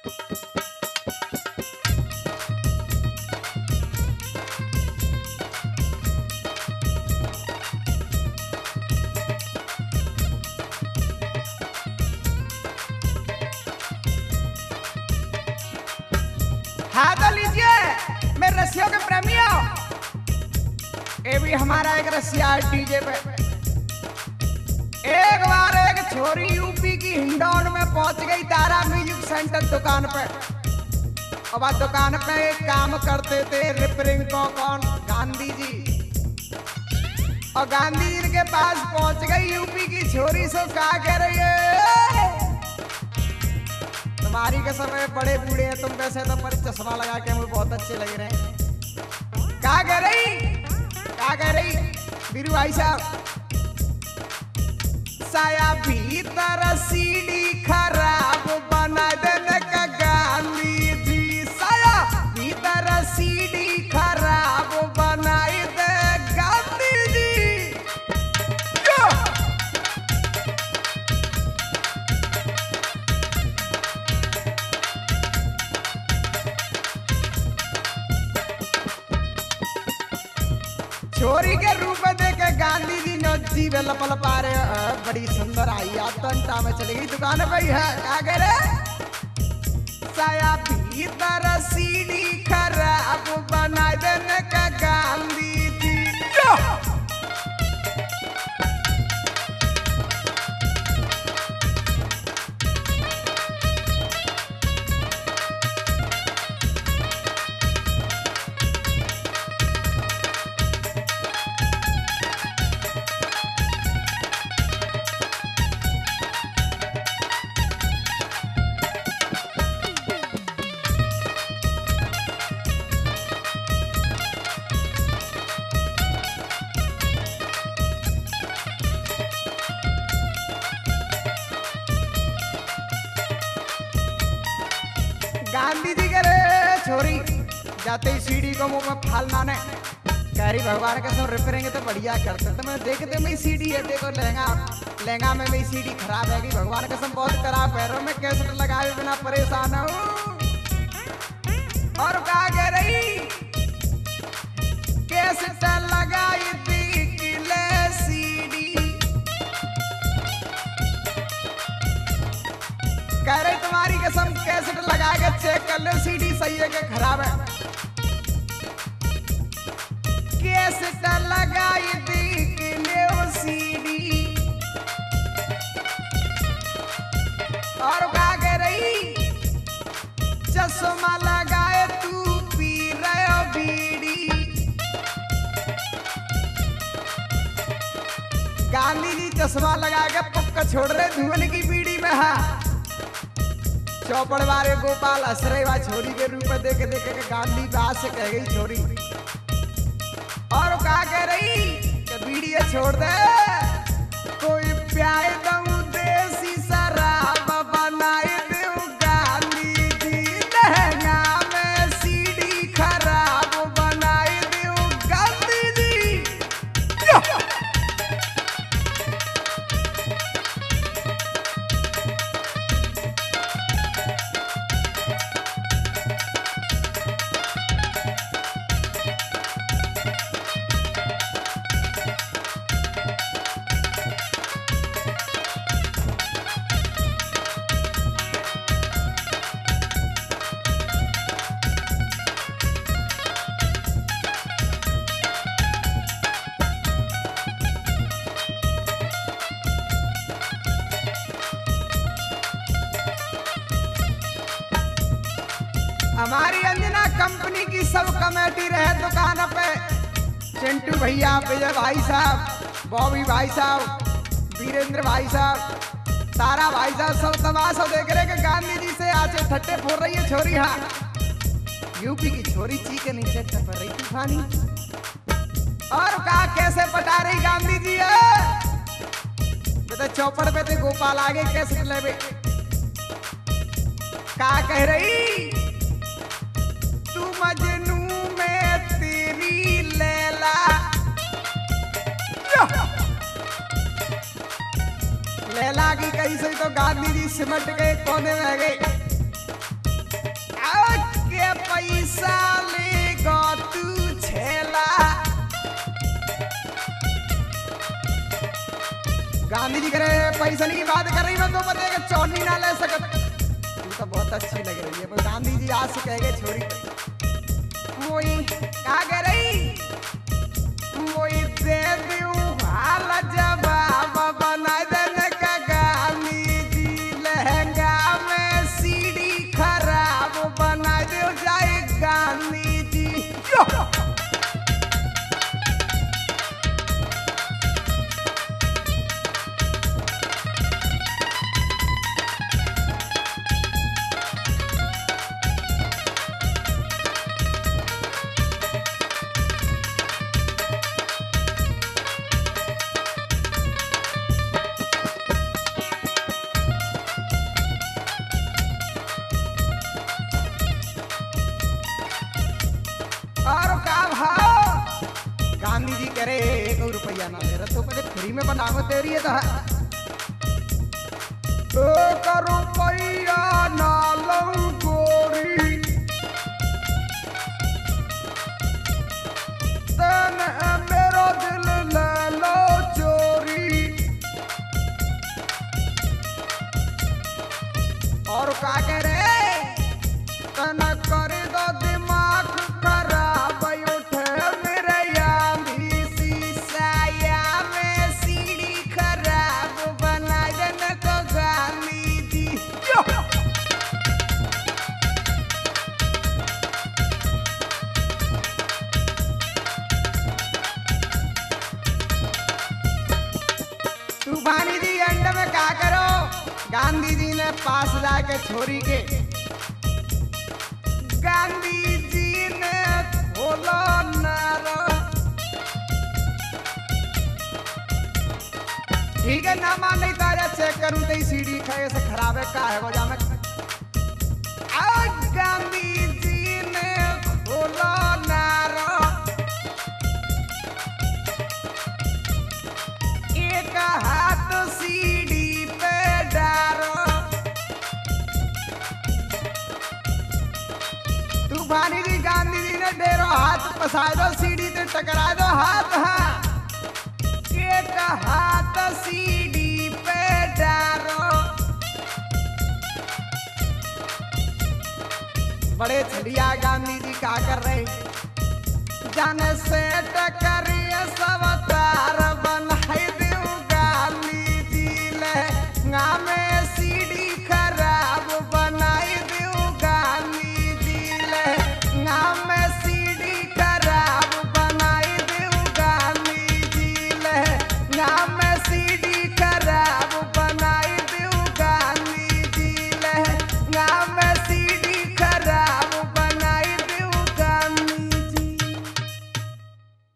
हाँ तो लीजिए मेरे रस्सियों के प्रेमियों, ये भी हमारा एक रसिया है डीजे पे। एक बार एक छोरी यूपी की हिंडौन में पहुंच गई तारा म्यूजिक सेंटर दुकान पे। अब आज दुकान पे एक काम करते थे रिपेयरिंग को कौन, गांधी जी। और गांधी जी के पास पहुंच गई यूपी की छोरी, से क्या कह रही है, तुम्हारी के समय बड़े बूढ़े हैं तुम, वैसे तो पर चश्मा लगा के मुझे बहुत अच्छे लग रहे हैं। क्या कह रही बीरू भाई साहब, साया भीतर सीढ़ी खराब बना देने का गांधी जी, साया भीतर सीढ़ी खराब बनाई दे गांधी जी। छोरी के रूप में देखे गांधी जी नोची में लपल पा रहे, बड़ी सुंदर आई आतंटा में चली गई दुकान पे ही है। क्या कह रहे, साया भीतर सीढ़ी खराब बना देने का गांधी जी। गांधी जी के रे छोरी जाते ही सीढ़ी को मुंह में फालना ने कह रही, भगवान के सब रिपेयरिंग तो बढ़िया करते। तो मैं देखते मेरी सीढ़ी है, देखो लहंगा में मेरी सीढ़ी खराब है, भगवान के सब बहुत खराब पैरों में कैसेट लगाए बिना परेशान हूँ। और क्या कह रही, कैसेट लगाई थी किले सीढ़ी, कह रही तुम्हारी कसम कैसेट लगा के चेक कर लो सीडी सही है कि खराब है। कैसेट लगाई थी कि ले वो सीडी, और क्या कह रही, चश्मा लगाए तू पी रहे हो बीड़ी। गांधी जी चश्मा लगा के पक्का छोड़ रहे धुएं की बीड़ी में। हाँ चौपड़ वाले गोपाल हसरेवा छोरी के रूप में देखे देखे के गांधी बात से कह गई छोरी। और क्या कह रही कि बीड़ी छोड़ दे, कोई प्याए दऊ देसी शराब बनाए दे गांधी जी, लहंगा में सीढ़ी खराब बनाए दे गांधी जी। हमारी अंजना कंपनी की सब कमेटी रहे दुकान पे, चिंटू भैया, विजय भाई साहब, बॉबी भाई साहब, वीरेंद्र भाई साहब, तारा भाई साहब, सब तमाशा देख रहे कि गांधी जी से आज ठट्टे फोड़ रही है छोरी। हाँ यूपी की छोरी ची के नीचे टप रही तूफानी, और कहा कैसे पटा रही गांधी जी है। बेटा चौपड़ पे थे गोपाल आगे कैसे ले, क्या कह रही, तू मजनू में तेरी लैला, लैला की कहीं से तो गांधी जी सिमट गए कोने में गए। पैसे की बात कर रही मैं तो पता है चौनी ना ले सकत तू तो बहुत अच्छी लग रही है। गांधी जी आज से कह गए छोड़ी मोई का कह रही मोई दे दूं हाल जवाब बना देने का गांधी जी लहंगा में सीढ़ी खराब बना दे जाए गांधी जी। और का भाव गांधी जी कह रहे 1 रुपया ना दे रहा तो पहले फ्री में बनाओ तेरी है तो 1 रुपया ना लूं गोरी तने मेरो दिल ले लो चोरी। और का कह रहे तना कर दो दिमाग खराब उठे मेरे यामी शीशाया में सीढ़ी खराब बना देने को गांधी जी। तूफानी जी एंड में क्या करो गांधी जी ने पास जाके छोरी के गांधी जी ने खोलो नारो ठीक है ना मान नहीं ताजा चेक करूं तो सीढ़ी खाए से खराब है का है वो जा में आज गांधी जी ने खोलो नारो एक हाथ सीढ़ी पे डारो तूफानी जी गांधी जी ने ढेरों हाथ पसा दो सीढ़ी से टकरा दो हाथ एक हाथ सीढ़ी पे डारो। बड़े छड़िया गांधी जी क्या कर रहे जाने से टकरिए सब